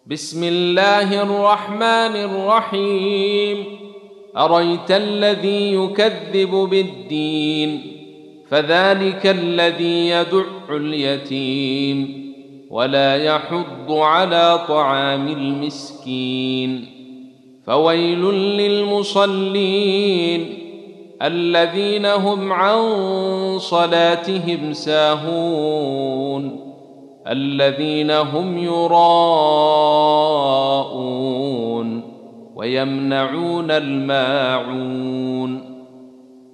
بسم الله الرحمن الرحيم. أريت الذي يكذب بالدين فذلك الذي يدع اليتيم ولا يحض على طعام المسكين. فويل للمصلين الذين هم عن صلاتهم ساهون الذين هم يراءون ويمنعون الماعون.